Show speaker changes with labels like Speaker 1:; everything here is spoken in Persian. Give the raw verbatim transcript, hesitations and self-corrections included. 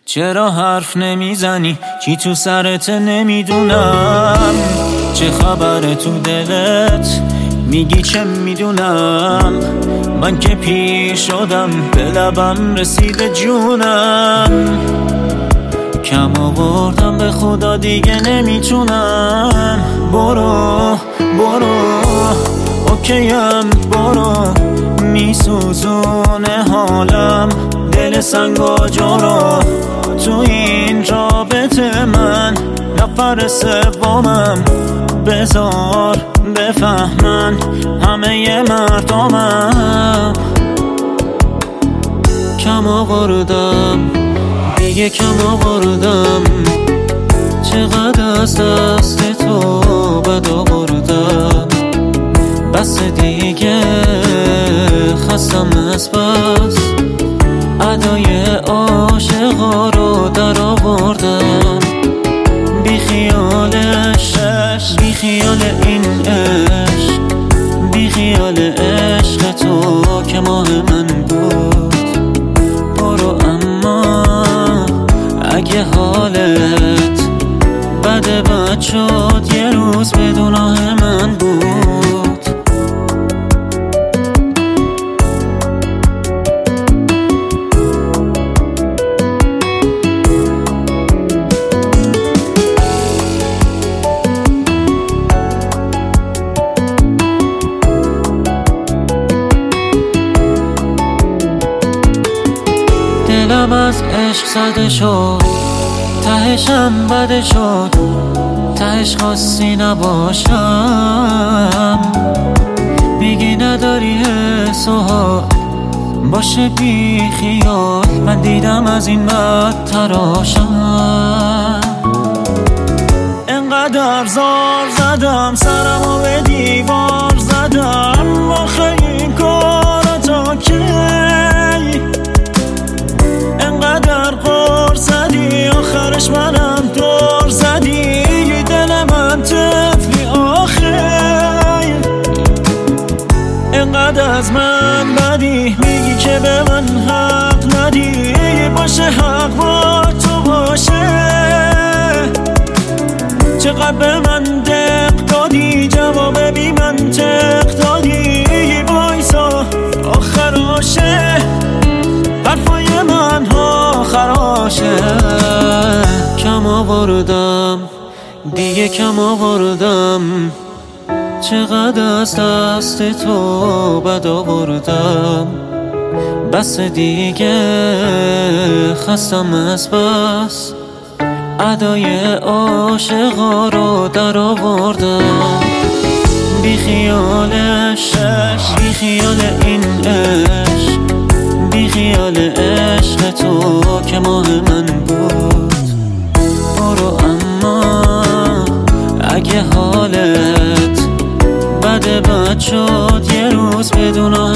Speaker 1: چرا حرف نمیزنی؟ چی تو سرت نمیدونم. چه خبره تو دلت؟ میگی چه میدونم. من که پیر شدم، به لبم رسیده جونم. کم آوردم به خدا دیگه نمیتونم. برو برو اوکیم برو، میسوزونه حالم دل سنگا جارو. تو این رابطه من نفر سومم، بذار بفهمن همه مردمم. کم آوردم دیگه کم آوردم، چقدر از دست تو بد آوردم. بس دیگه خستم از بس، ادای عاشقا رو در آوردم. بی خیالش، بی خیال این عشق، بی خیال عشق تو که ماه من بود. برو اما اگه حالت بده بد شد، یه روز بدون آه من بود. دلم از عشق زده شد، تهشم بده شد، تهش خواستی نباشم. میگی نداری حس و حال، باشه بی خیال. من دیدم از این بد تراشم. انقدر زار زدم سرمو به دیوار زدم، آخه این کارا تا کی؟ انقدر قر زدی آخرش منم دور زدی. دل من طفلی آخر، انقدر از من بدی، میگی که به من حق ندی. باشه حق با تو باشه، چقدر به من دق دادی، جواب بی منطق دادی. وایسا آخراشه، حرفای من ها خراشه. کم آوردم دیگه کم آوردم، چقدر از دست تو بد آوردم. بس دیگه خستم از بس، ادای عاشقا رو در آوردم. بی خیالش، بی خیال این عشق، بی خیال عشق تو که ماه من بود. برو اما اگه حالت بده بد شد، یه روز بدون